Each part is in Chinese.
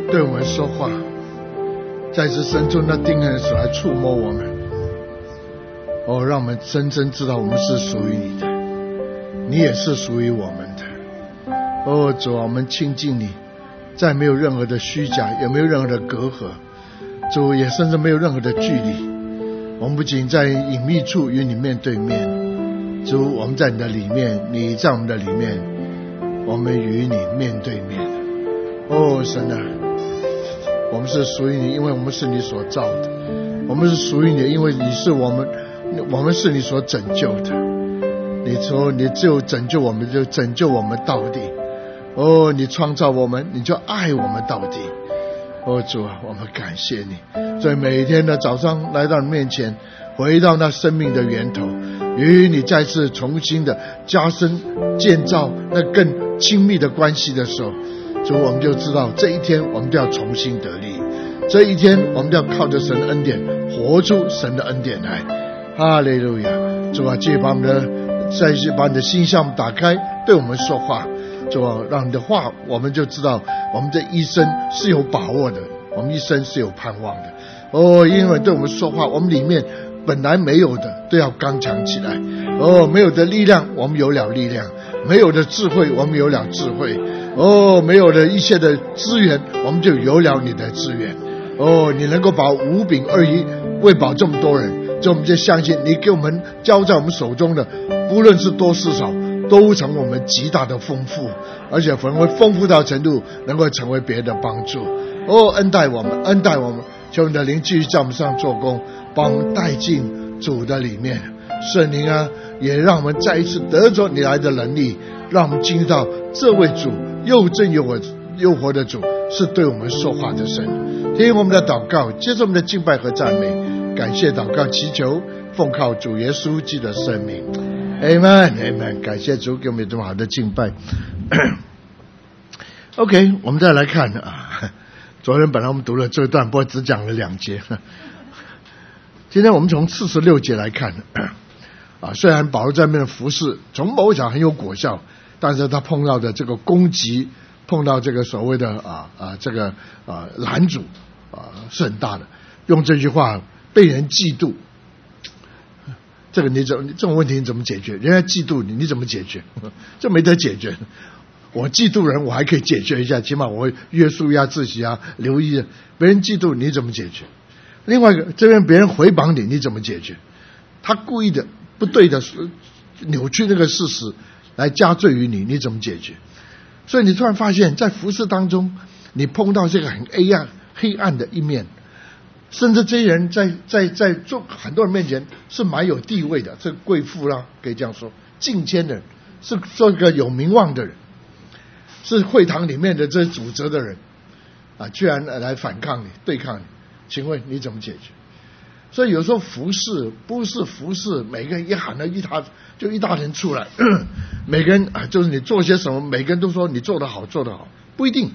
对我们说话，再次伸出那钉痕的手来触摸我们。哦，让我们真正知道我们是属于你的，你也是属于我们的。哦，主啊，我们亲近你，再没有任何的虚假，也没有任何的隔阂，主也甚至没有任何的距离。我们不仅在隐秘处与你面对面，主，我们在你的里面，你在我们的里面，我们与你面对面。哦，神啊，我们是属于你，因为我们是你所造的；我们是属于你，因为你是我们是你所拯救的。你说你只有拯救我们，就拯救我们到底。哦，你创造我们，你就爱我们到底。哦，主啊，我们感谢你。所以每一天的早上来到你面前，回到那生命的源头，与你再次重新的加深建造那更亲密的关系的时候，主，我们就知道这一天我们都要重新得力，这一天我们都要靠着神的恩典活出神的恩典来。哈利路亚！主啊，继续把你的心向打开，对我们说话。主啊，让你的话我们就知道我们这一生是有把握的，我们一生是有盼望的。哦，因为对我们说话，我们里面本来没有的都要刚强起来。哦，没有的力量我们有了力量，没有的智慧我们有了智慧。哦，没有的一切的资源我们就有了你的资源。哦，你能够把5饼2鱼喂饱这么多人，所以我们就相信你给我们交在我们手中的，不论是多是少，都成我们极大的丰富，而且会丰富到程度能够成为别人的帮助。哦，恩待我们，恩待我们，求你的灵继续在我们身上做工，把我们带进主的里面。圣灵啊，也让我们再一次得着你来的能力，让我们经历到这位主又真又活的主是对我们说话的神。听我们的祷告，接受我们的敬拜和赞美，感谢祷告祈求，奉靠主耶稣基督的圣名。Amen Amen， 感谢主给我们这么好的敬拜。OK， 我们再来看啊，昨天本来我们读了这段，不过只讲了2节。今天我们从46节来看啊，虽然保罗在那边的服事从某角很有果效，但是他碰到的这个攻击，碰到这个所谓的拦阻是很大的。用这句话，被人嫉妒，这种问题你怎么解决？人家嫉妒你，你怎么解决？这没得解决。我嫉妒人，我还可以解决一下，起码我会约束一下自己啊，留意。别人嫉妒你怎么解决？另外一个，这边别人诽谤你，你怎么解决？他故意的不对的扭曲那个事实来加罪于你，你怎么解决？所以你突然发现在服事当中，你碰到这个很黑暗的一面，甚至这些人在做很多人面前是蛮有地位的，这个贵妇啦，可以这样说，敬谦的人，是做一个有名望的人，是会堂里面的这主责的人啊，居然来反抗你，对抗你，请问你怎么解决？所以有时候服事不是服事，每个人一喊了一大人出来，每个人就是你做些什么，每个人都说你做得好，做得好，不一定。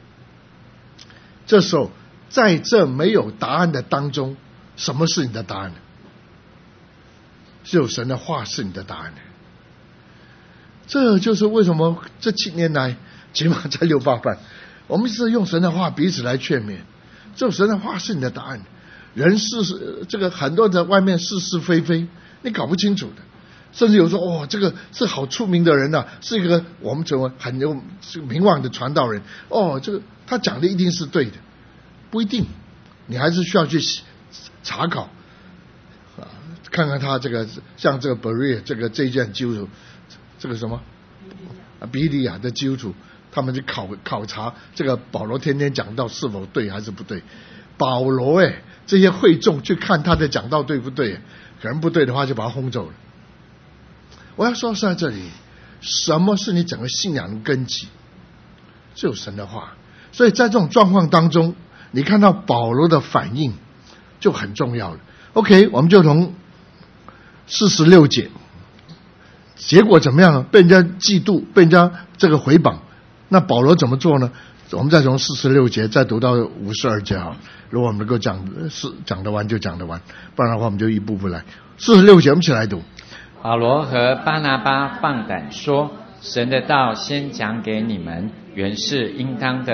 这时候在这没有答案的当中，什么是你的答案呢？只有神的话是你的答案呢。这就是为什么这7年来，起码在68班，我们是用神的话彼此来劝勉。只有神的话是你的答案。人这个很多在外面是是非非，你搞不清楚的。甚至有说哦，这个是好出名的人啊，是一个我们成为很有名望的传道人。哦，这个他讲的一定是对的，不一定，你还是需要去查考啊，看看他这个像这个 Berea 这一件基督徒，这个什么比利亚的基督徒，他们去考察这个保罗天天讲道是否对还是不对。保罗这些会众去看他的讲道对不对，可能不对的话就把他轰走了。我要说是在这里，什么是你整个信仰的根基？只有神的话。所以在这种状况当中，你看到保罗的反应就很重要了。OK， 我们就从46节，结果怎么样？被人家嫉妒，被人家这个诽谤，那保罗怎么做呢？我们再从46节再读到52节啊，如果我们能够讲得完就讲得完，不然的话我们就一步步来。46节我们一起来读。 保罗和巴拿巴放胆说，神的道先讲给你们，原是应当的。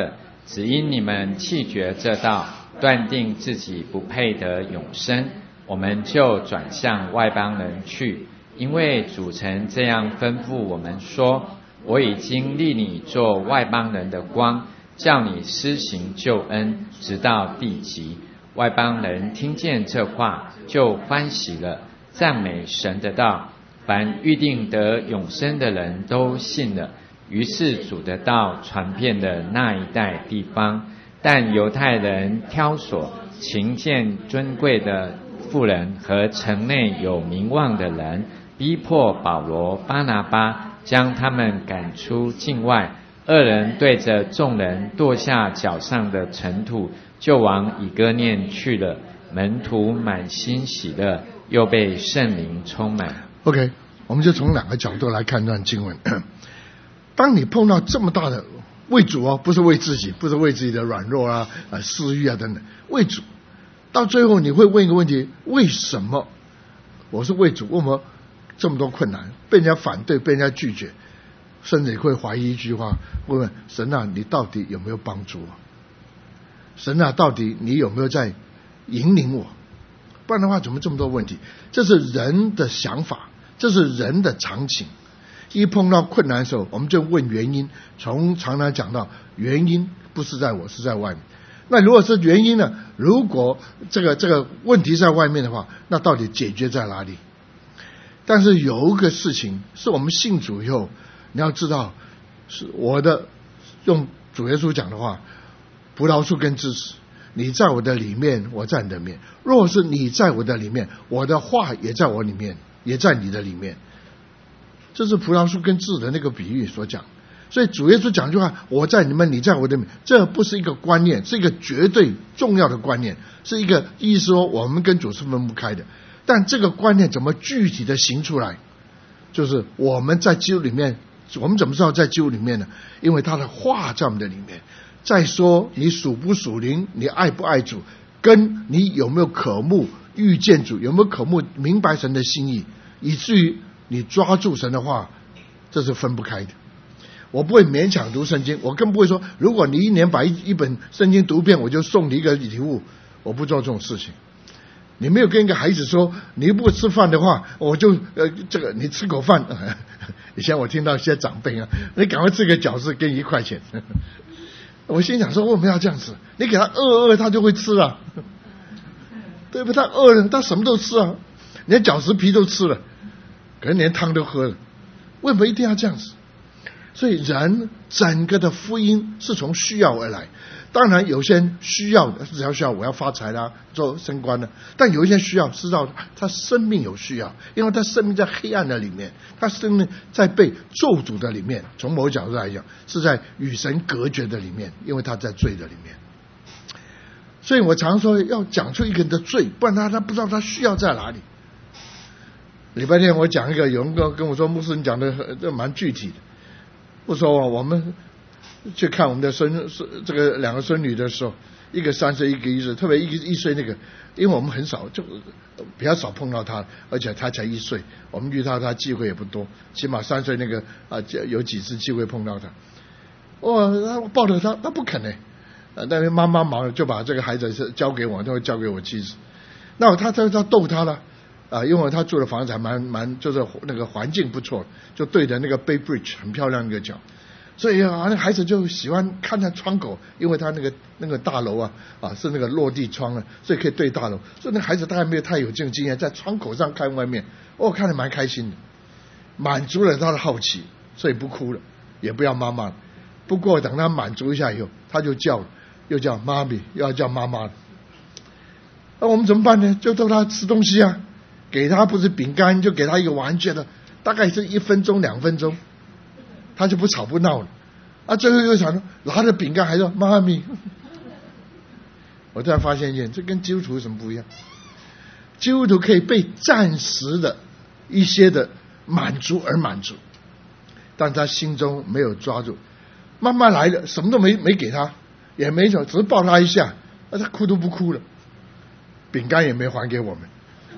只因你们弃绝这道，断定自己不配得永生，我们就转向外邦人去。因为主曾这样吩咐我们说，我已经立你做外邦人的光，叫你施行救恩，直到地极。外邦人听见这话，就欢喜了，赞美神的道。凡预定得永生的人都信了。于是主的道传遍了那一带地方。但犹太人挑唆勤俭尊贵的妇人和城内有名望的人，逼迫保罗、巴拿巴，将他们赶出境外。二人对着众人跺下脚上的尘土，就往以哥念去了。门徒满心喜乐，又被圣灵充满。 OK， 我们就从两个角度来看这段经文。当你碰到这么大的为主哦，不是为自己，不是为自己的软弱啊、私欲啊等等，为主，到最后你会问一个问题：为什么？我是为主，为什么这么多困难，被人家反对，被人家拒绝，甚至会怀疑一句话，问神啊，你到底有没有帮助我？神啊，到底你有没有在引领我？不然的话，怎么这么多问题？这是人的想法，这是人的常情。一碰到困难的时候，我们就问原因。常常讲到原因不是在我，是在外面。那如果是原因呢？如果这个问题在外面的话，那到底解决在哪里？但是有一个事情是我们信主以后，你要知道，是我的用主耶稣讲的话，葡萄树跟枝子，你在我的里面，我在你的里面。若是你在我的里面，我的话也在我里面，也在你的里面。这是葡萄树跟枝子的那个比喻所讲。所以主耶稣讲句话，我在你们，你在我的里面，这不是一个观念，是一个绝对重要的观念，是一个意思说我们跟主是分不开的。但这个观念怎么具体的行出来，就是我们在基督里面。我们怎么知道在基督里面呢？因为他的话在我们的里面。再说你属不属灵，你爱不爱主，跟你有没有渴慕遇见主，有没有渴慕明白神的心意，以至于你抓住神的话，这是分不开的。我不会勉强读圣经，我更不会说如果你一年把一本圣经读遍，我就送你一个礼物。我不做这种事情。你没有跟一个孩子说，你不吃饭的话，我就你吃口饭。以前我听到一些长辈啊，你赶快吃个饺子，给你1块钱。我心想说，为什么要这样子？你给他饿，他就会吃了，对不对？他饿了，他什么都吃啊，连饺子皮都吃了，可能连汤都喝了。为什么一定要这样子？所以人整个的福音是从需要而来。当然有些人需要，只要需要我要发财啦，做升官啦，但有一些需要是到他生命有需要，因为他生命在黑暗的里面，他生命在被咒诅的里面，从某个角度来讲是在与神隔绝的里面，因为他在罪的里面。所以我常说要讲出一个人的罪，不然他不知道他需要在哪里。礼拜天我讲一个，有人跟我说，牧师你讲的蛮具体的。我说我们去看我们的这个2个孙女的时候，一个3岁，一个1岁，特别1岁那个，因为我们很少，就比较少碰到他，而且他才1岁，我们遇到他机会也不多，起码3岁那个有几次机会碰到他。他抱着他不肯呢，但是妈妈忙就把这个孩子交给我，他会交给我妻子。那他逗他了。因为他住的房子还蛮就是那个环境不错，就对着那个 Bay Bridge 很漂亮一个角，所以那孩子就喜欢看在窗口，因为他那个大楼是那个落地窗啊，所以可以对大楼，所以那孩子大概没有太有这种经验，在窗口上看外面，看得蛮开心的，满足了他的好奇，所以不哭了，也不要妈妈了。不过等他满足一下以后，他就叫了，又叫妈咪，又要叫妈妈了。那我们怎么办呢？就逗他吃东西啊。给他不是饼干，就给他一个玩具的，大概是1分钟2分钟，他就不吵不闹了。最后又想拿着饼干还说妈咪。我突然发现一件，这跟基督徒有什么不一样？基督徒可以被暂时的一些的满足而满足，但他心中没有抓住。妈妈来了，什么都没给他，也没什么，只是抱他一下，他哭都不哭了，饼干也没还给我们。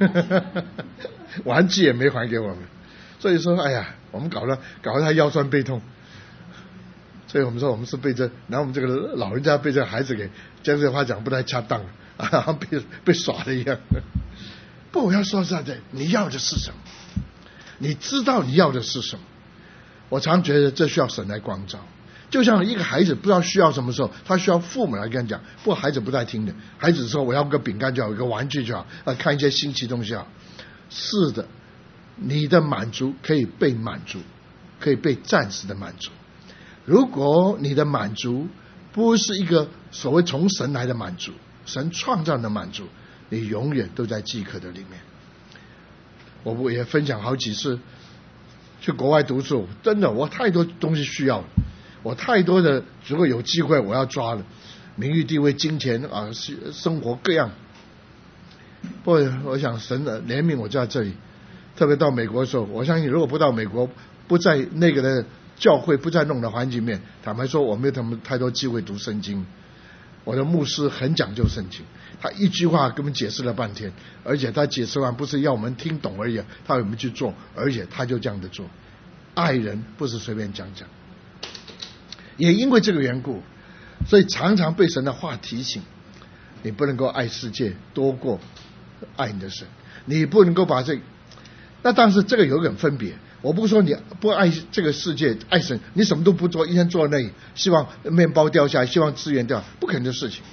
玩具也没还给我们，所以说，哎呀，我们搞得他腰酸背痛。 所以我们说我们是被然后我们这个老人家被这个孩子给将这个话讲不太恰当啊，被耍的一样。不，我要说实在的，你要的是什么？你知道你要的是什么？我常觉得这需要神来光照。就像一个孩子不知道需要什么时候，他需要父母来跟他讲。不过孩子不太听的，孩子说我要个饼干就好，一个玩具就好，看一些新奇东西好。是的，你的满足可以被满足，可以被暂时的满足。如果你的满足不是一个所谓从神来的满足，神创造的满足，你永远都在饥渴的里面。我也分享好几次去国外读书，真的我太多东西需要了，我太多的，如果有机会我要抓了，名誉地位金钱啊，生活各样。不过我想神的怜悯我在这里，特别到美国的时候，我相信如果不到美国，不在那个的教会，不在弄的环境里面，坦白说我没有他们太多机会读圣经。我的牧师很讲究圣经，他一句话跟我们解释了半天，而且他解释完不是要我们听懂而已，他要我们去做，而且他就这样的做。爱人不是随便讲讲。也因为这个缘故，所以常常被神的话提醒，你不能够爱世界多过爱你的神，你不能够把那但是这个有一点分别，我不是说你不爱这个世界爱神，你什么都不做，一天坐在那里，希望面包掉下来，希望资源掉，不可能的事情。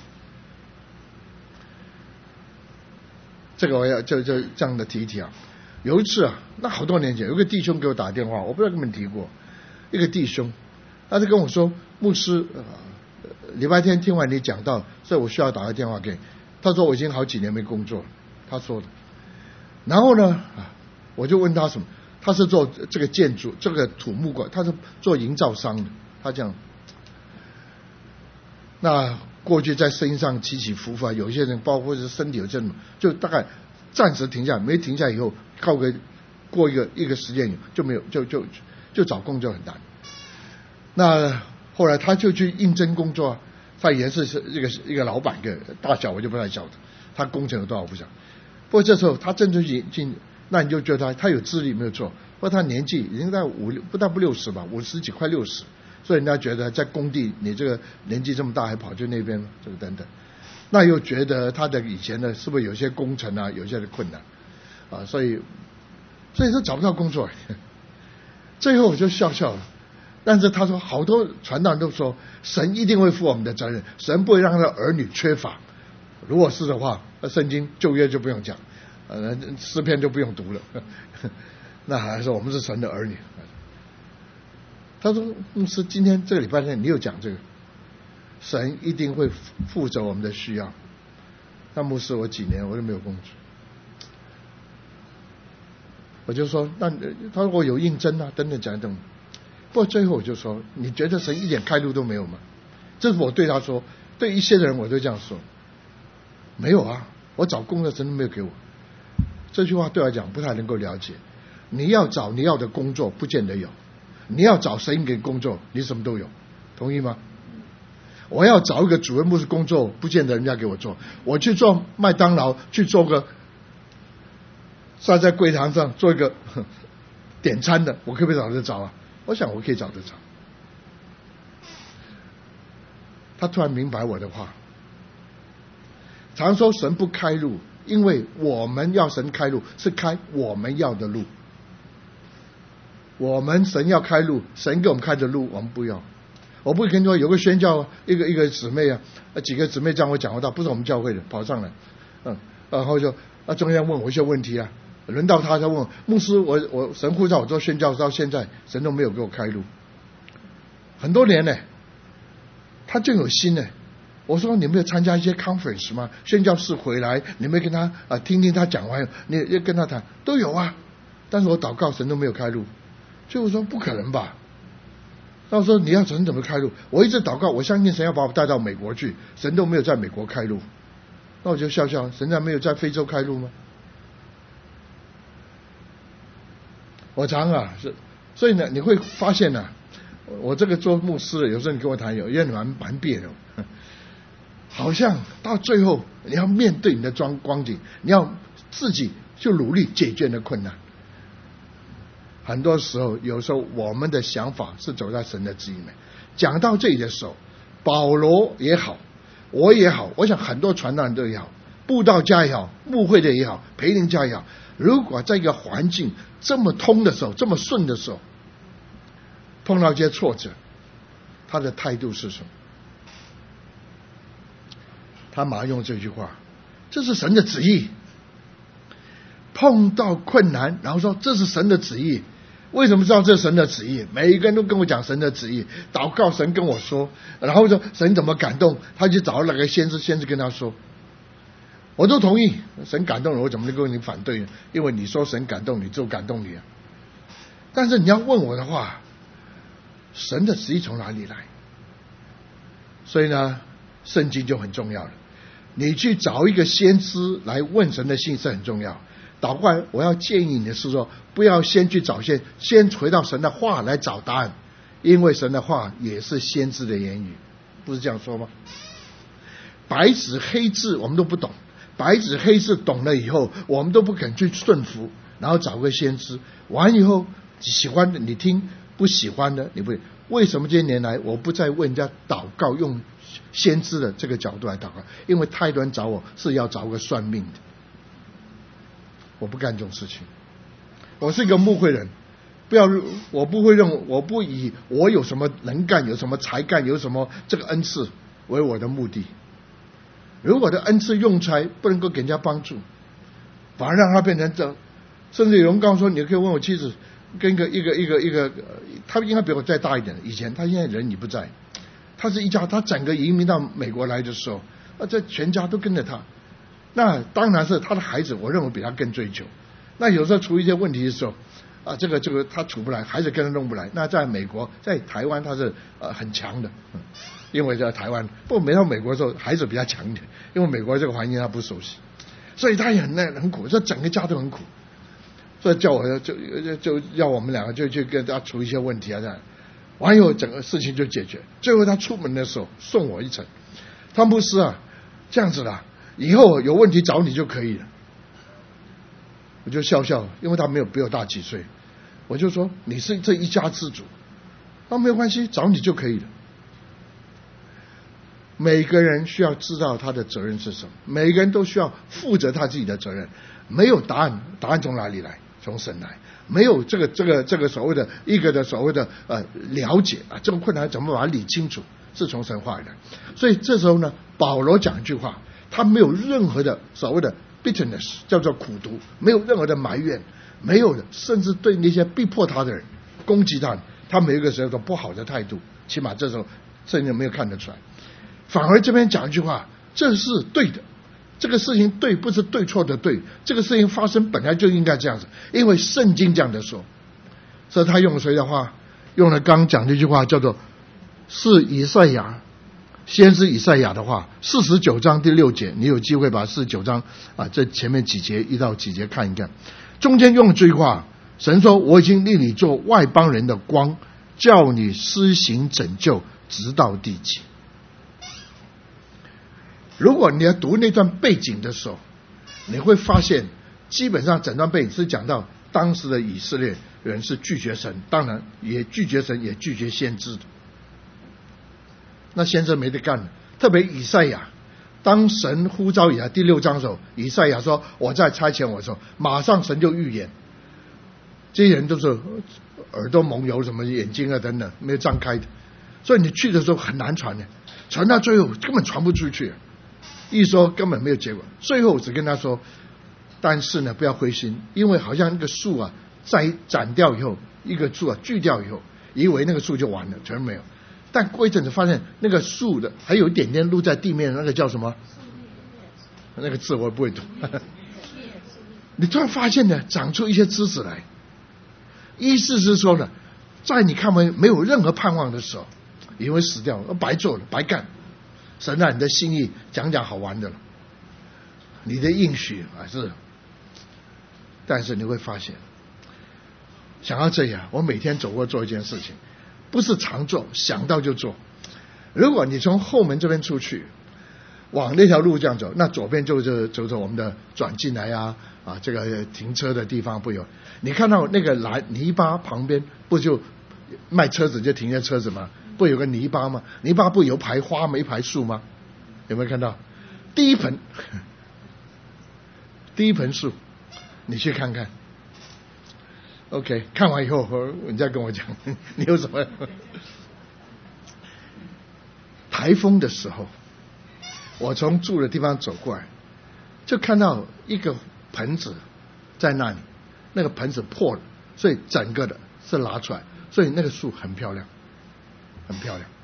这个我要就这样的提一提啊。有一次啊，那好多年前，有个弟兄给我打电话，我不知道跟你们提过，一个弟兄，他就跟我说，牧师，礼拜天听完你讲到，所以我需要打个电话给你。他说我已经好几年没工作了，他说的。然后呢，我就问他什么，他是做这个建筑，这个土木馆，他是做营造商的，他这样。那过去在生意上起起伏伏，有些人包括是身体有这种，就大概暂时停下，没停下以后，过一个时间就没有，就找工作很难。那后来他就去应征工作啊，他也是一个老板，一个大小我就不太晓得，他工程有多少不晓得。不过这时候他真正进，那你就觉得他有资历没有错，不过他年纪已经在不60吧，50几快60，所以人家觉得在工地你这个年纪这么大还跑去那边这个等等，那又觉得他的以前的是不是有些工程啊，有些的困难啊，所以说找不到工作。最后我就笑了。但是他说，好多传道人都说，神一定会负我们的责任，神不会让他的儿女缺乏。如果是的话，圣经旧约就不用讲，诗篇就不用读了。那还说我们是神的儿女。他说，牧师，今天这个礼拜天你又讲这个，神一定会负责我们的需要。那牧师，我几年我都没有工作。我就说，那他说我有应征啊，等等讲等。不过最后我就说，你觉得神一点开路都没有吗？这是我对他说，对一些人我都这样说，没有啊，我找工作神都没有给我。这句话对我来讲不太能够了解。你要找你要的工作不见得有，你要找神给工作你什么都有，同意吗？我要找一个主任牧师工作不见得人家给我做，我去做麦当劳去做个站在柜台上做一个点餐的，我可不可以找得着啊？我想我可以找得着。他突然明白我的话，常说神不开路，因为我们要神开路，是开我们要的路。神要开路，神给我们开的路我们不要。我不会跟你说有个宣教一个姊妹啊，几个姊妹这样我讲到，不是我们教会的跑上来，然后就中间问我一些问题啊，轮到他问我，牧师，我神呼召我做宣教到现在，神都没有给我开路，很多年呢，他就有心呢。我说你没有参加一些 conference 吗？宣教士回来，你没跟他听听他讲完，你也跟他谈，都有啊。但是我祷告神都没有开路，所以我说不可能吧。那我说你要神怎么开路？我一直祷告，我相信神要把我带到美国去，神都没有在美国开路。那我就笑笑，神没有在非洲开路吗？我常所以呢，你会发现呢，我这个做牧师的，有时候你跟我谈，有些人蛮别扭，好像到最后你要面对你的光景，你要自己就努力解决你的困难。 很多时候，有时候我们的想法是走在神的旨意里面。讲到这里的时候，保罗也好，我也好，我想很多传道人都也好，布道家也好，牧会的也好，培灵家也好，如果在一个环境这么通的时候，这么顺的时候，碰到一些挫折，他的态度是什么？他马上用这句话，这是神的旨意。碰到困难，然后说这是神的旨意。为什么知道这是神的旨意？每一个人都跟我讲神的旨意，祷告神跟我说，然后说神怎么感动，他就找那个先知跟他说，我都同意。神感动了，我怎么能够跟你反对呢？因为你说神感动你，就感动你啊。但是你要问我的话，神的旨意从哪里来？所以呢，圣经就很重要了。你去找一个先知来问神的信是很重要。祷告，我要建议你的是说，不要先去找先回到神的话来找答案，因为神的话也是先知的言语，不是这样说吗？白纸黑字我们都不懂，白纸黑字懂了以后，我们都不肯去顺服，然后找个先知，完以后喜欢的你听，不喜欢的你不。为什么这些年来我不再问人家祷告用先知的这个角度来祷告？因为太多人找我是要找个算命的，我不干这种事情。我是一个牧会人，我不以我有什么能干，有什么才干，有什么这个恩赐为我的目的。如果我的恩赐用出来不能够给人家帮助，反而让他变成这，甚至有人告诉说，你可以问我妻子，跟一个，他应该比我再大一点，以前他现在人已不在，他是一家，他整个移民到美国来的时候，这全家都跟着他。那当然是他的孩子，我认为比他更追求。那有时候出一些问题的时候，这个他处不来，孩子跟他弄不来。那在美国，在台湾他是很强的，因为在台湾，不过没到美国的时候，孩子比较强一点，因为美国这个环境他不熟悉，所以他也很苦，这整个家都很苦。所以叫我就要我们两个就去跟他处一些问题啊，这样，完以后整个事情就解决。最后他出门的时候送我一程，汤布斯啊，这样子啦。以后有问题找你就可以了。我就笑笑，因为他没有比我大几岁，我就说你是这一家之主，那没有关系，找你就可以了。每个人需要知道他的责任是什么，每个人都需要负责他自己的责任。没有答案，答案从哪里来？从神来。没有这个所谓的一个的所谓的了解啊，这个困难怎么把它理清楚，是从神话来。所以这时候呢，保罗讲一句话。他没有任何的所谓的 bitterness， 叫做苦毒，没有任何的埋怨，没有的，甚至对那些逼迫他的人、攻击他，他没有一个时候的不好的态度，起码这时候圣经没有看得出来。反而这边讲一句话，这是对的，这个事情对不是对错的对，这个事情发生本来就应该这样子，因为圣经这样的说。所以他用了谁的话？用了刚讲这句话，叫做是以赛亚。先知以赛亚的话，49章第6节，你有机会把49章这前面几节1到几节看一看。中间用这句话，神说：“我已经令你做外邦人的光，叫你施行拯救，直到地极。”如果你要读那段背景的时候，你会发现，基本上整段背景是讲到当时的以色列人是拒绝神，当然也拒绝神，也拒绝先知的。那先知没得干了，特别以赛亚，当神呼召以来第6章的时候，以赛亚说我在差遣我的时候，马上神就预言，这些人都是耳朵蒙油，什么眼睛啊等等没有张开的，所以你去的时候很难传的，传到最后根本传不出去，一说根本没有结果。最后只跟他说，但是呢不要灰心，因为好像那个树啊在斩掉以后，一个树啊锯掉以后，以为那个树就完了，全没有。但过一阵子发现那个树的还有一点点露在地面，那个叫什么？那个字我不会读。你突然发现呢，长出一些枝子来，意思是说呢，在你看为没有任何盼望的时候，以为死掉了，白做了，白干。神啊，你的心意讲好玩的了，你的应许还是，但是你会发现，想要这样，我每天走过做一件事情。不是常做，想到就做。如果你从后门这边出去， 往那条路这样走，那左边就是走我们的转进来这个停车的地方不有？你看到那个泥巴旁边不就卖车子就停下车子吗？不有个泥巴吗？泥巴不有排花没排树吗？有没有看到？第一盆树，你去看看。OK， 看完以后你再跟我讲，你有什么？台风的时候，我从住的地方走过来，就看到一个盆子在那里，那个盆子破了，所以整个的是拿出来，所以那个树很漂亮，很漂亮。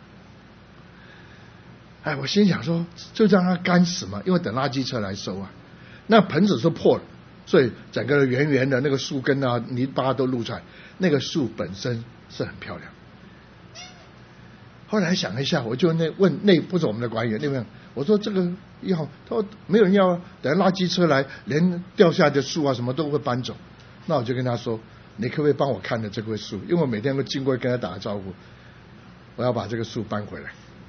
哎，我心想说，就让它干死嘛，因为等垃圾车来收啊。那盆子是破了，所以整个圆圆的那个树根泥巴都露出来，那个树本身是很漂亮。后来想一下，我就问不是我们的管理员那边，我说这个要，他说没有人要，等垃圾车来，连掉下的树什么都会搬走。那我就跟他说，你可不可以帮我看着这棵树？因为我每天都经过跟他打个招呼，我要把这个树搬回来。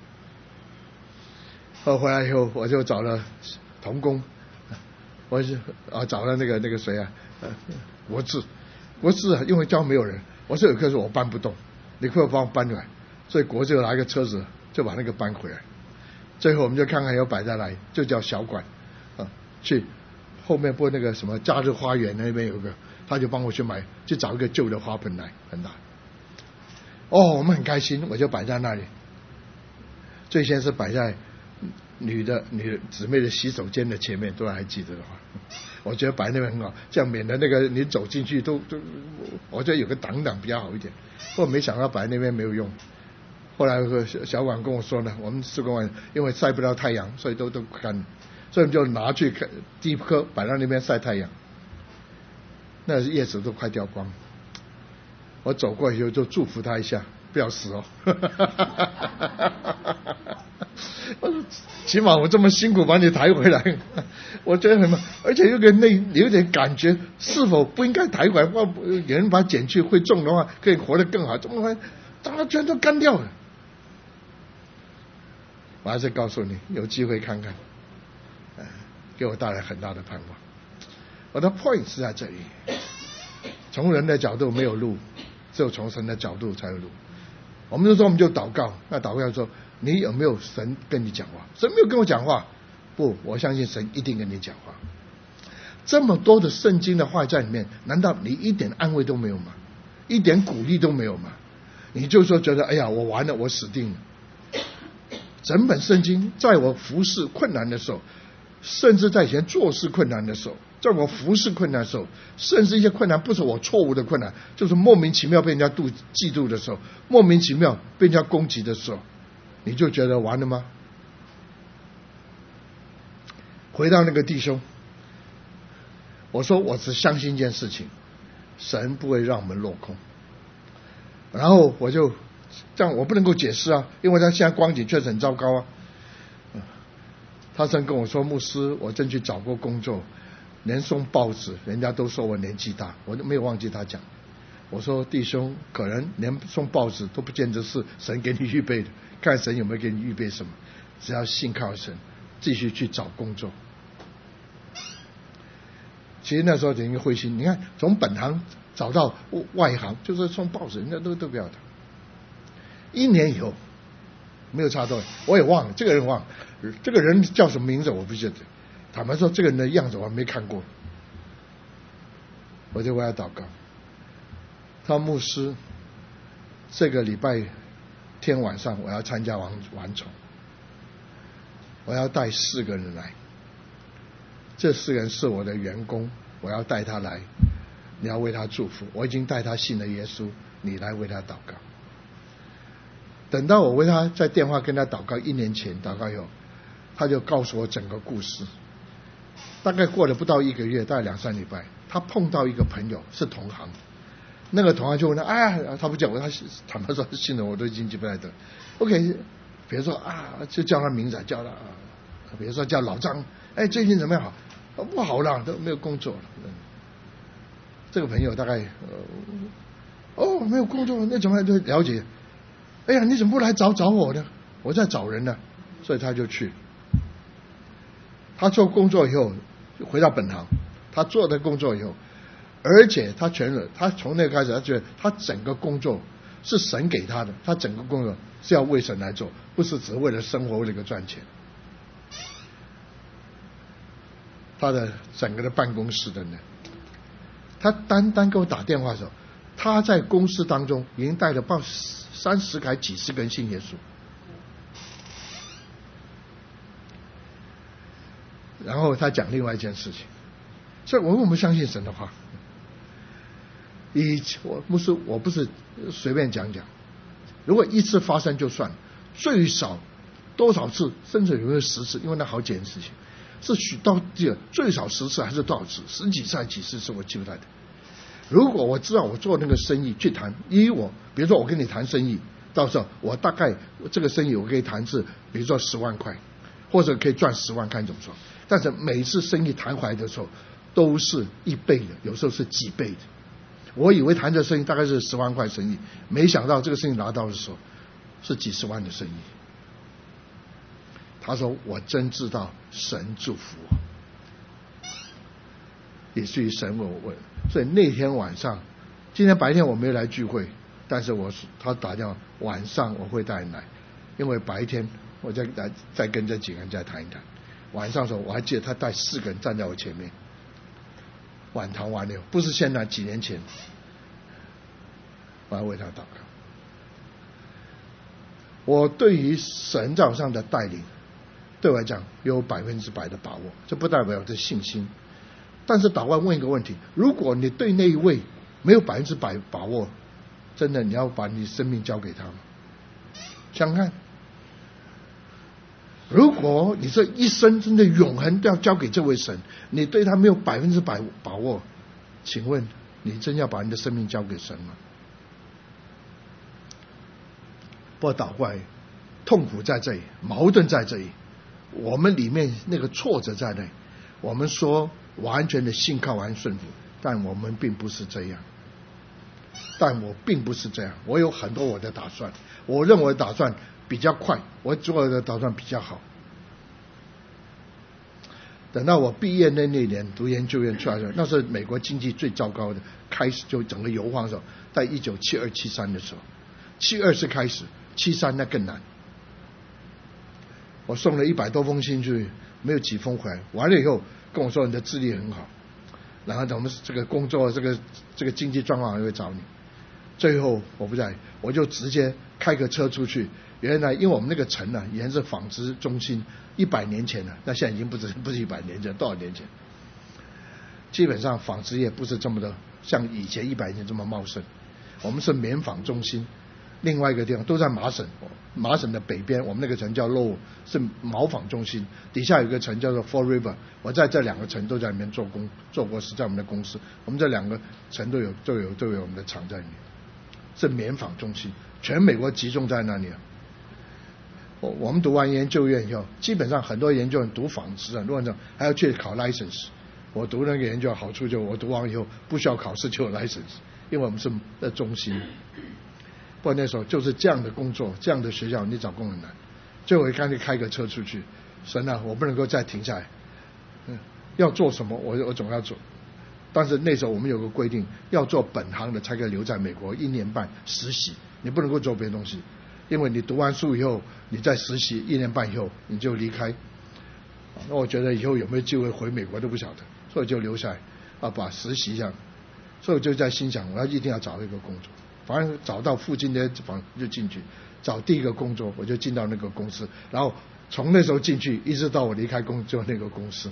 回来以后，我就找了童工，我找了那个谁国志，因为家没有人，我说有棵树我搬不动，你可不可以帮我搬回来？所以国志拿一个车子就把那个搬回来。最后我们就看看有摆在哪里，就叫小管去后面不那个什么假日花园那边有个，他就帮我去买，去找一个旧的花盆来，很大。我们很开心，我就摆在那里。最先是摆在女姊妹的洗手间的前面，都还记得的话，我觉得摆那边很好，这样免得那个你走进去都，我觉得有个挡比较好一点。不过没想到摆那边没有用。后来小管跟我说呢，我们施工完因为晒不到太阳，所以都干了，所以我们就拿去第一棵摆到那边晒太阳，那叶子都快掉光。我走过以后就祝福他一下，不要死哦。起码我这么辛苦把你抬回来，我觉得很，而且有点感觉，是否不应该抬回来？有人把它剪去会种的话，可以活得更好。怎么会？当然全都干掉了。我还是告诉你，有机会看看，给我带来很大的盼望。我的 point 是在这里，从人的角度没有路，只有从神的角度才有路。我们就祷告，那祷告说，你有没有神跟你讲话？神没有跟我讲话，不，我相信神一定跟你讲话。这么多的圣经的话在里面，难道你一点安慰都没有吗？一点鼓励都没有吗？你就说觉得哎呀，我完了，我死定了。整本圣经在我服侍困难的时候，甚至在以前做事困难的时候，在我服侍困难的时候，甚至一些困难不是我错误的困难，就是莫名其妙被人家嫉妒的时候，莫名其妙被人家攻击的时候，你就觉得完了吗？回到那个弟兄，我说我只相信一件事情，神不会让我们落空。然后我就这样，我不能够解释因为他现在光景确实很糟糕他曾跟我说，牧师，我正去找过工作，连送报纸人家都说我年纪大，我都没有忘记他讲。我说弟兄，可能连送报纸都不见得是神给你预备的，看神有没有给你预备什么，只要信靠神，继续去找工作。其实那时候人家灰心，你看从本行找到外行，就是送报纸，人家都不要的。1年以后没有差多少，我也忘了这个人，这个人叫什么名字我不记得。坦白说，这个人的样子我还没看过。我就为他祷告，他牧师，这个礼拜天晚上我要参加玩宠，我要带4个人来，这4个人是我的员工，我要带他来，你要为他祝福。我已经带他信了耶稣，你来为他祷告。等到我为他在电话跟他祷告，1年前祷告以后，他就告诉我整个故事。大概过了不到1个月，大概2-3礼拜，他碰到一个朋友是同行，那个同行就问他，他不讲我，他坦白说信了我都已经记不太得。OK， 比如说就叫他名字，叫他比如说叫老张，最近怎么样好？不好了，都没有工作了。这个朋友大概没有工作，那怎么就了解？哎呀，你怎么不来找我呢？我在找人呢，所以他就去。 他做工作以后回到本行，他做的工作以后，而且他从那个开始，他觉得他整个工作是神给他的，他整个工作是要为神来做，不是只为了生活，为了一个赚钱。他的整个的办公室的呢，他单给我打电话的时候，他在公司当中已经带了30个几十个人信耶稣。然后他讲另外一件事情，所以我们相信神的话。我不是随便讲讲，如果一次发生就算，最少多少次，甚至有没有10次，因为那好几件事情，是最少10次还是多少次，10几次还是几十次，我记不太得。如果我知道我做那个生意去谈，比如说我跟你谈生意，到时候我大概这个生意我可以谈是比如说10万块，或者可以赚10万，看怎么说。但是每次生意谈回来的时候都是1倍的，有时候是几倍的。我以为谈这生意大概是10万块生意，没想到这个生意拿到的时候是几十万的生意。他说我真知道神祝福我，也是神问我问。所以那天晚上，今天白天我没有来聚会，但是他打电话，晚上我会带你来，因为白天我再跟这几个人再谈一谈。晚上的时候我还记得他带4个人站在我前面，晚谈完了，不是现在，几年前，我要为他祷告。我对于神在我上的带领，对我来讲有100%的把握，这不代表我的信心。但是祷告问一个问题，如果你对那一位没有100%把握，真的你要把你生命交给他吗？想想看，如果你这一生真的永恒都要交给这位神，你对他没有100%把握，请问你真要把你的生命交给神吗？不过倒过来，痛苦在这里，矛盾在这里，我们里面那个挫折在那里。我们说完全的信靠完顺服，但我们并不是这样。但我并不是这样，我有很多我的打算，我认为打算比较快，我做的打算比较好。等到我毕业那年读研究院出来的时候，那是美国经济最糟糕的，开始就整个油荒的时候，在1972、73的时候，72是开始，73那更难。我送了100多封信去，没有几封回来。完了以后跟我说你的智力很好，然后我们这个工作这个经济状况还会找你。最后我不在，我就直接开个车出去。原来因为我们那个城以前是纺织中心，100年前了，那现在已经不是100年前，多少年前？基本上纺织业不是这么的像以前100年这么茂盛。我们是棉纺中心，另外一个地方都在麻省，麻省的北边，我们那个城叫 Lowell， 是毛纺中心，底下有一个城叫做 Fall River， 我在这2个城都在里面做过，是在我们的公司，我们这2个城都有我们的厂在里面，是棉纺中心，全美国集中在那里。我们读完研究院以后，基本上很多研究人读纺织很多人还要去考 license。我读那个研究好处就我读完以后不需要考试就有 license， 因为我们是中心。不过那时候就是这样的工作，这样的学校你找工很难。最后我干脆开个车出去，神啊，我不能够再停下来，要做什么我总要做。但是那时候我们有个规定，要做本行的才可以留在美国1年半实习，你不能够做别的东西，因为你读完书以后，你再实习1年半以后你就离开。那我觉得以后有没有机会回美国都不晓得，所以就留下来把实习一下。所以我就在心想，我一定要找一个工作，反正找到附近的房就进去，找第一个工作我就进到那个公司，然后从那时候进去一直到我离开就那个公司。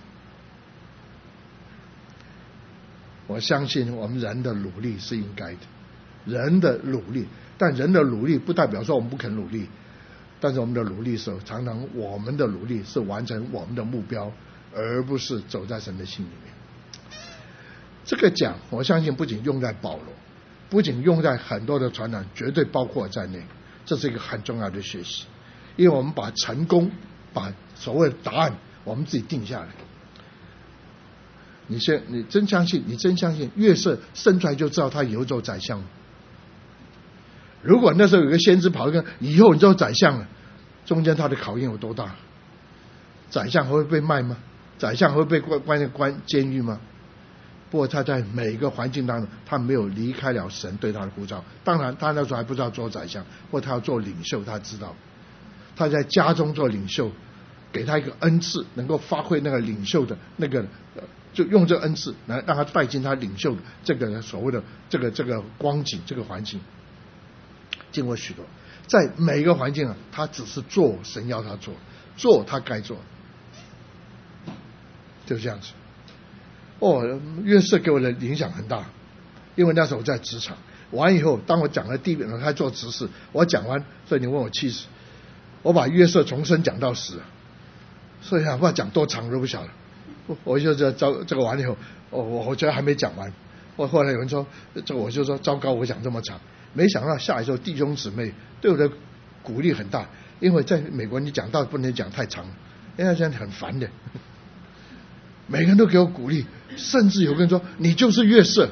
我相信我们人的努力是应该的，人的努力，但人的努力不代表说我们不肯努力，但是我们的努力时候，常常我们的努力是完成我们的目标，而不是走在神的心里面。这个讲我相信不仅用在保罗，不仅用在很多的传长，绝对包括在内，这是一个很重要的学习。因为我们把成功，把所谓的答案我们自己定下来。你真相信约瑟生出来就知道他以后做宰相吗？如果那时候有个先知跑一个以后你做宰相了，中间他的考验有多大？宰相会被卖吗？ 宰相会被关监狱吗？不过他在每一个环境当中，他没有离开了神对他的呼召。当然他那时候还不知道做宰相，或他要做领袖，他知道他在家中做领袖，给他一个恩赐，能够发挥那个领袖的那个就用这个恩赐来让他带进他领袖这个所谓的这个光景，这个环境。经过许多，在每一个环境他只是做神要他做他该做，就这样子。约瑟给我的影响很大，因为那时候我在职场，完以后当我讲了第一遍，我开始做执事，我讲完，所以你问我70，我把约瑟从生讲到死，所以不知道讲多长都不晓得。我就这个完了以后，我觉得还没讲完。后来有人说，我就说糟糕，我讲这么长，没想到下一周弟兄姊妹对我的鼓励很大，因为在美国你讲道不能讲太长，因为这样很烦的。每个人都给我鼓励，甚至有个人说你就是约瑟。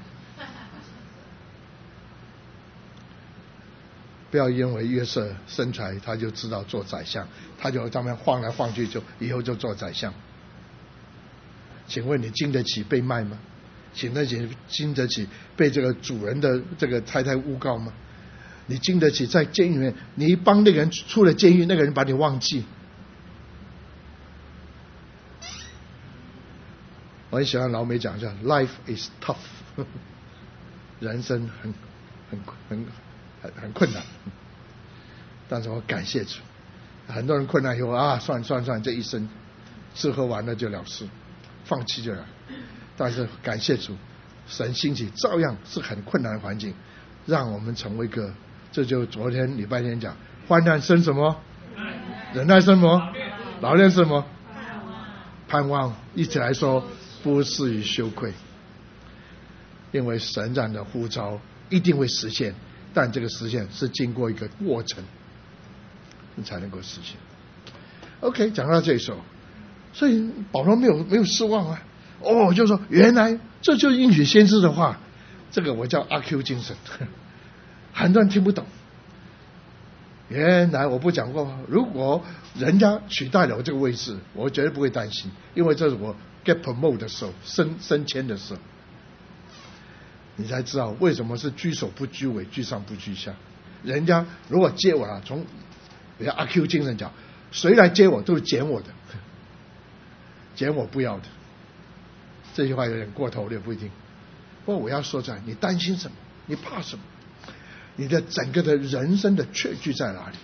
不要因为约瑟生出来他就知道做宰相，他就在那边晃来晃去，就以后就做宰相。请问你经得起被卖吗？经得起被这个主人的这个太太诬告吗？你经得起在监狱里面，你一帮那个人出了监狱，那个人把你忘记？我很喜欢老美讲叫 "Life is tough"， 人生很困难，但是我感谢主。很多人困难以后算，这一生吃喝玩乐就了事，放弃就了。但是感谢主，神兴起照样是很困难的环境，让我们成为一个，这就昨天礼拜天讲，患难生什么？忍耐生什么？老练什么？盼望。一起来说，不至于羞愧，因为神让的呼召一定会实现，但这个实现是经过一个过程，你才能够实现。OK， 讲到这一首，所以保罗没有失望啊。就说原来这就是应许先知的话，这个我叫阿 Q 精神，很多人听不懂。原来我不讲过，如果人家取代了我这个位置，我绝对不会担心，因为这是我 get promote 的时候，升迁的时候，你才知道为什么是居首不居尾，居上不居下。人家如果接我从比较阿 Q 精神讲，谁来接我都是捡我的，捡我不要的。这句话有点过头了，也不一定。不过我要说在，你担心什么？你怕什么？你的整个的人生的确据在哪里？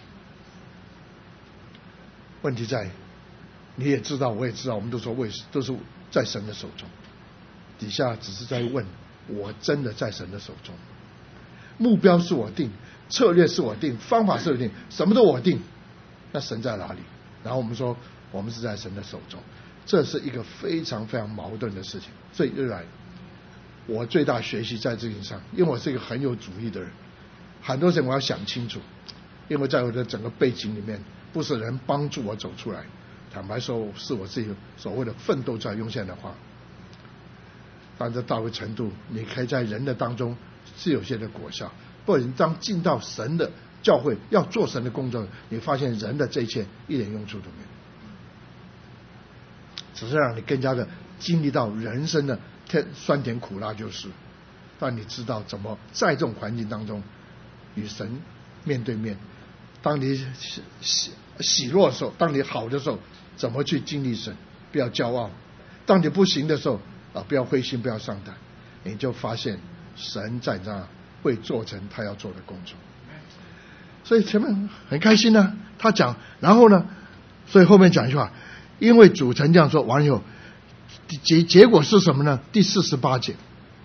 问题在，你也知道，我也知道，我们都说都是在神的手中。底下只是在问，我真的在神的手中？目标是我定，策略是我定，方法是我定，什么都我定。那神在哪里？然后我们说，我们是在神的手中。这是一个非常非常矛盾的事情。所以日来我最大学习在这件上，因为我是一个很有主意的人，很多事情我要想清楚，因为在我的整个背景里面，不是人帮助我走出来，坦白说是我自己所谓的奋斗在用现在的话。但是到个程度，你可以在人的当中是有些的果效，不然当进到神的教会要做神的工作，你发现人的这一切一点用处都没有，只是让你更加的经历到人生的酸甜苦辣，就是让你知道怎么在这种环境当中与神面对面。当你喜乐的时候，当你好的时候，怎么去经历神，不要骄傲。当你不行的时候不要灰心，不要上当，你就发现神在那会做成他要做的工作。所以前面很开心呢，他讲，然后呢，所以后面讲一句话，因为主曾这样说，完以后结果是什么呢？第48节，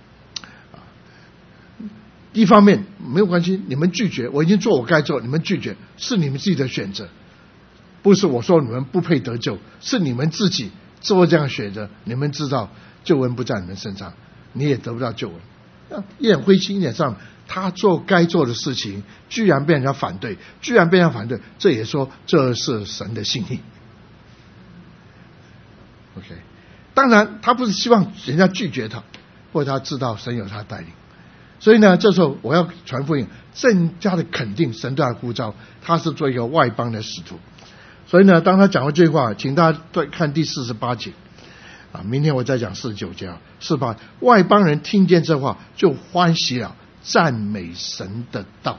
一方面没有关系，你们拒绝，我已经做我该做，你们拒绝是你们自己的选择，不是我说你们不配得救，是你们自己做这样选择。你们知道救恩不在你们身上，你也得不到救恩。一点灰心，一点上，他做该做的事情，居然被人家反对，这也说这是神的心意。OK， 当然他不是希望人家拒绝他，或者他知道神有他带领。所以呢，这时候我要传福音，更加的肯定神对他的呼召，他是做一个外邦的使徒。所以呢，当他讲完这句话，请大家再看第48节， 明天我再讲49节是吧？外邦人听见这话就欢喜了，赞美神的道。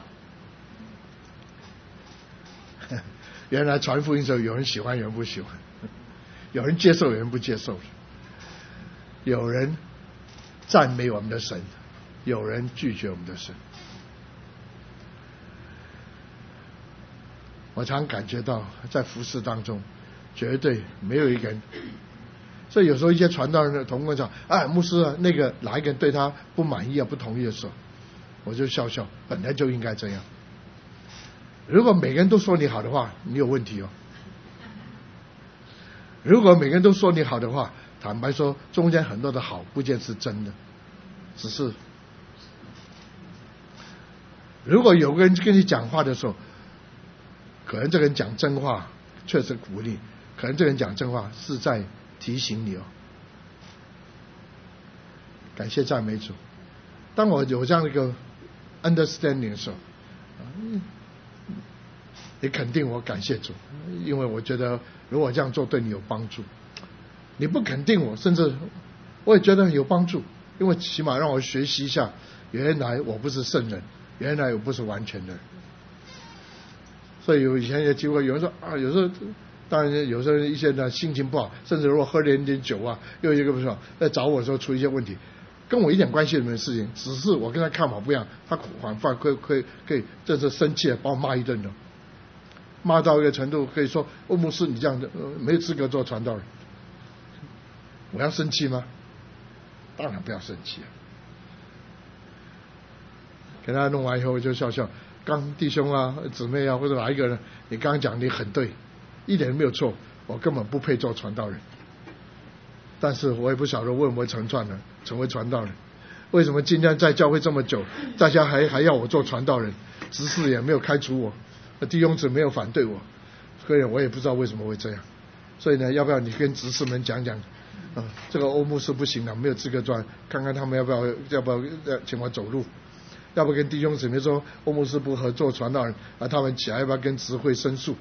原来传福音的时候，有人喜欢，有人不喜欢，有人接受，有人不接受，有人赞美我们的神，有人拒绝我们的神。我常感觉到在服事当中，绝对没有一个人。所以有时候一些传道人的同工讲：“牧师啊，那个哪一个人对他不满意不同意的时候，我就笑笑，本来就应该这样。如果每个人都说你好的话，你有问题哦。如果每个人都说你好的话，坦白说，中间很多的好不见是真的，只是如果有个人跟你讲话的时候，可能这个人讲真话确实鼓励，可能这个人讲真话是在提醒你哦。感谢赞美主。当我有这样的一个 understanding 的时候，你肯定我，感谢主，因为我觉得如果这样做对你有帮助。你不肯定我，甚至我也觉得有帮助，因为起码让我学习一下，原来我不是圣人，原来我不是完全的人。所以有以前有机会，有人说有时候当然有时候一些人心情不好，甚至如果喝了一点酒又一个不错，在找我的时候出一些问题，跟我一点关系都没有事情，只是我跟他看法不一样，他反反可以这次生气了把我骂一顿的，骂到一个程度可以说欧牧师你这样的没有资格做传道人。我要生气吗？当然不要生气给他弄完以后我就笑笑，刚弟兄姊妹或者哪一个人，你刚刚讲你很对，一点都没有错，我根本不配做传道人。但是我也不晓得为什么成为传道人，为什么今天在教会这么久，大家还要我做传道人，执事也没有开除我，弟兄姊妹没有反对我，所以我也不知道为什么会这样。所以呢，要不要你跟执事们讲讲这个欧牧师不行了，没有资格做，看看他们要不要请我走路，要不跟弟兄姊妹说欧牧师不合作传道人他们起来要不要跟执会申诉？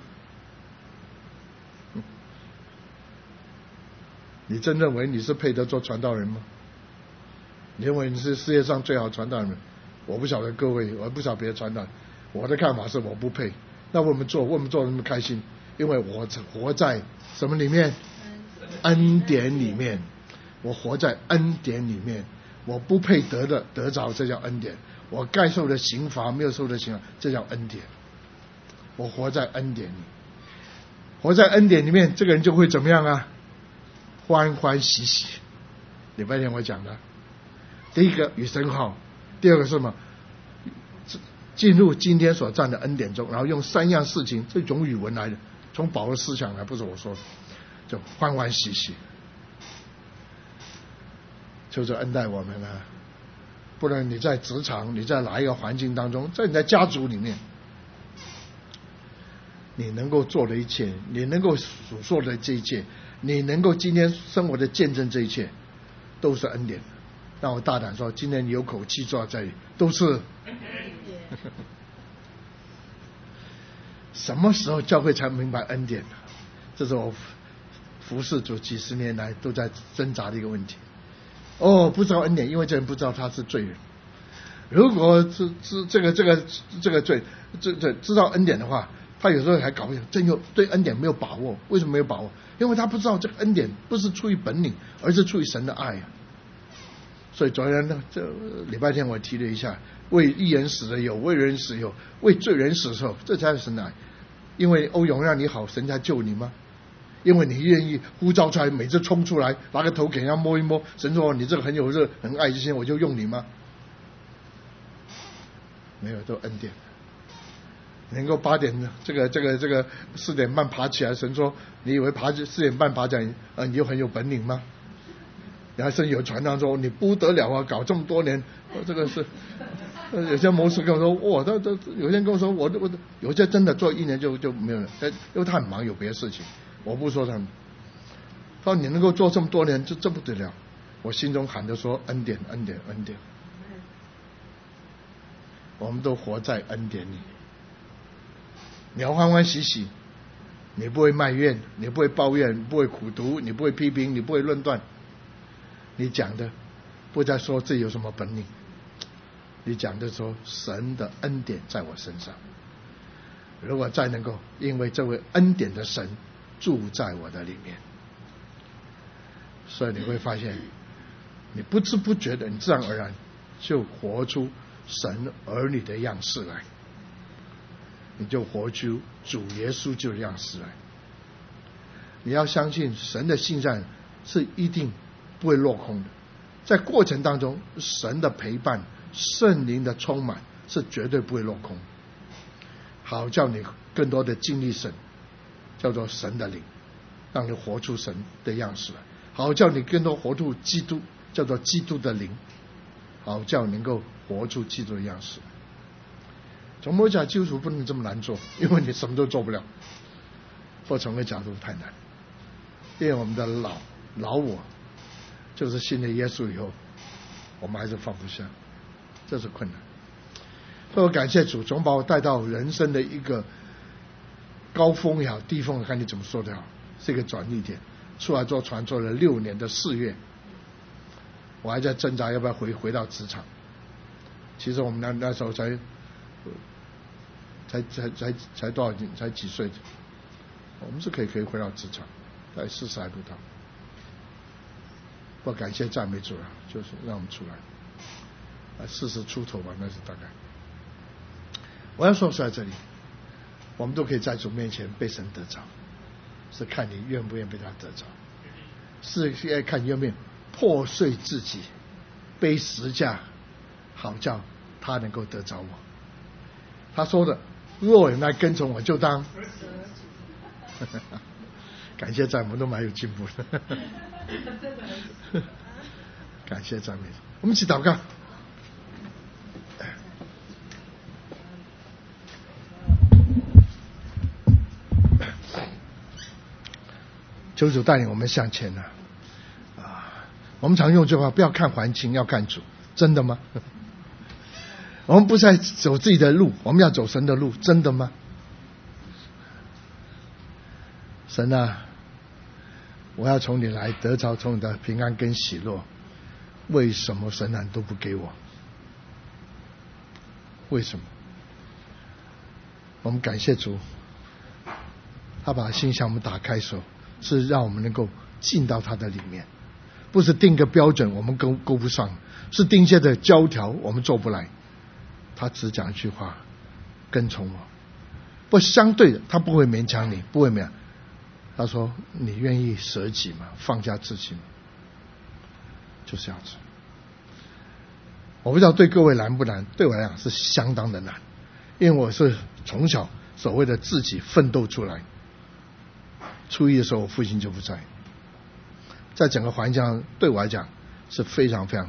你真认为你是配得做传道人吗？你认为你是世界上最好传道人吗？我不晓得各位，我不晓得别的传道人，我的看法是我不配。那我们做那么开心，因为我活在什么里面？恩典里面。我活在恩典里面，我不配得着，这叫恩典。我该受的刑罚没有受的刑罚，这叫恩典。我活在恩典里，活在恩典里面，这个人就会怎么样欢欢喜喜。礼拜天我讲的，第一个与神好，第二个是什么？进入今天所占的恩典中，然后用3样事情，这种语文来的，从保罗思想来，不是我说的，就欢欢喜喜。求主恩待我们不然你在职场，你在哪一个环境当中，在你的家族里面，你能够做的一切，你能够所说的这一切，你能够今天生活的见证，这一切都是恩典。让我大胆说，今天你有口气坐在这里，都是恩典。什么时候教会才明白恩典？这是我服侍主几十年来都在挣扎的一个问题。不知道恩典，因为这人不知道他是罪人。如果这个罪，知道恩典的话，他有时候还搞不清，真有对恩典没有把握。为什么没有把握？因为他不知道这个恩典不是出于本领，而是出于神的爱所以昨天呢，这礼拜天我提了一下，为义人死的有，为人死有，为罪人死的时候，这才是神的爱。因为欧阳让你好，神才救你吗？因为你愿意呼召出来，每次冲出来拿个头给人家摸一摸，神说你这个很有热很爱之心，我就用你吗？没有，都恩典。能够8点这个4点半爬起来，神说你以为4点半爬起来你就很有本领吗？然后甚至有传道说你不得了搞这么多年，这个是有些牧师跟我说他有些人跟我说我有些真的做1年就没有了，因为他很忙有别的事情。我不说他们，他说你能够做这么多年，这不得了。我心中喊着说恩典恩典恩典。我们都活在恩典里，你要欢欢喜喜，你不会埋怨，你不会抱怨，你不会苦读，你不会批评，你不会论断， 你讲的不再说自己有什么本领，你讲的说神的恩典在我身上。如果再能够因为这位恩典的神住在我的里面，所以你会发现，你不知不觉的，你自然而然就活出神儿女的样式来，你就活出主耶稣就的样式来。你要相信神的信任是一定不会落空的，在过程当中神的陪伴、圣灵的充满是绝对不会落空，好叫你更多的经历神，叫做神的灵，让你活出神的样式来，好叫你更多活出基督，叫做基督的灵，好叫能够活出基督的样式。从某角基督徒不能这么难做，因为你什么都做不了，或从个角度太难，因为我们的老我就是信了耶稣以后，我们还是放不下，这是困难。所以我感谢主，总把我带到人生的一个高峰也好，低峰看你怎么说的好，是一个转捩点。出来坐船做了6年的4月，我还在挣扎要不要回到职场。其实我们那时候才多少才几岁，我们是可以回到职场，大概40还不到。我感谢赞美主啊，就是让我们出来，40出头吧，那是大概。我要说是在这里，我们都可以在主面前被神得着，是看你愿不愿意被他得着，是要看你愿不愿意破碎自己，背十架，好叫他能够得着我。他说的，若有人来跟从我，就当感谢赞美，我们都蛮有进步的感谢赞美，我们一起祷告。求主带领我们向前我们常用这句话，不要看环境，要看主。真的吗？我们不再走自己的路，我们要走神的路。真的吗？神啊，我要从你来得着从你的平安跟喜乐，为什么神都不给我？为什么？我们感谢主，他把心向我们打开的时候，是让我们能够进到他的里面，不是定个标准我们勾不上，是定下的教条我们做不来。他只讲一句话，跟从我。不相对的，他不会勉强你，不会勉强。他说你愿意舍己吗？放下自己吗？就是这样子。我不知道对各位难不难，对我来讲是相当的难，因为我是从小所谓的自己奋斗出来。初一的时候我父亲就不在，在整个环境上对我来讲是非常非常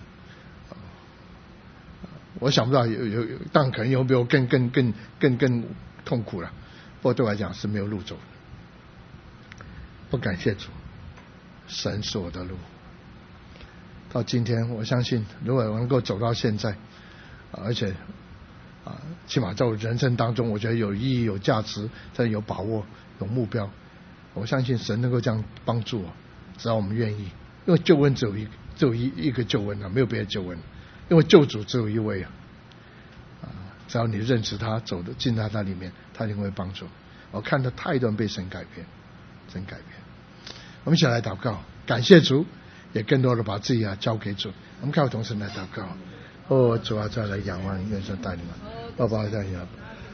我想不到有当然可能有比我更痛苦了，不过对我来讲是没有路走的。不感谢主，神是我的路。到今天我相信如果能够走到现在而且起码在我人生当中我觉得有意义有价值，再有把握有目标，我相信神能够这样帮助我，只要我们愿意。因为救恩只有一个救恩没有别的救恩，因为救主只有一位只要你认识他，走的进到他里面，他一定会帮助。我看到太多人被神改变，神改变。我们一起来祷告，感谢主，也更多的把自己交给主。我们靠同声来祷告。主啊，再来仰望愿神带领我，爸爸带领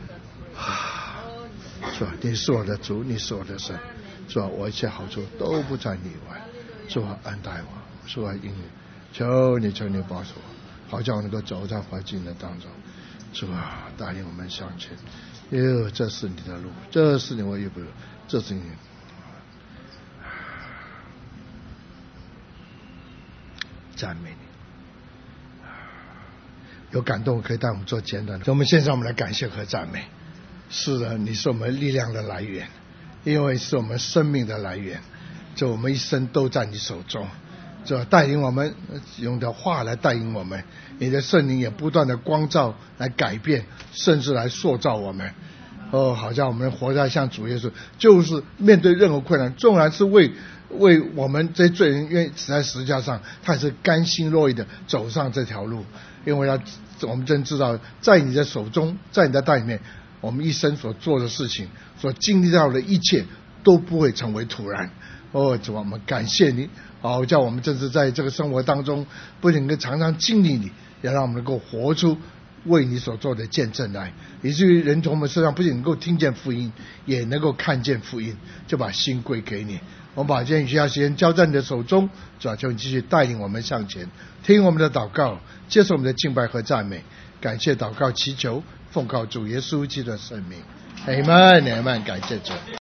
主啊，你是我的主，你是我的神，主啊，我一切好处都不在你以外，主啊，恩待我，主啊，应允，求你保守我，好叫我能够走在环境的当中。主啊，带领我们向前，这是你的路，这是你唯一的路，这是你。赞美你，有感动可以带我们做简短的。我们线上我们来感谢和赞美。是的，你是我们力量的来源，因为是我们生命的来源，就我们一生都在你手中，就带领我们，用的话来带领我们，你的圣灵也不断的光照来改变，甚至来塑造我们。 好像我们活在像主耶稣，就是面对任何困难，纵然是为我们这些罪人愿意死在十字架上，他也是甘心乐意的走上这条路。因为我们真知道，在你的手中，在你的带里面，我们一生所做的事情，所经历到的一切都不会成为突然。主，我们感谢你，叫我们真是在这个生活当中，不仅能够常常经历你，也让我们能够活出为你所做的见证来，以至于人从我们身上不仅能够听见福音，也能够看见福音，就把心归给你。我们把今天余下时间交在你的手中，主啊，求你继续带领我们向前，听我们的祷告，接受我们的敬拜和赞美，感谢祷告祈求，奉靠主耶稣基督的圣名，阿们，阿们，感谢主。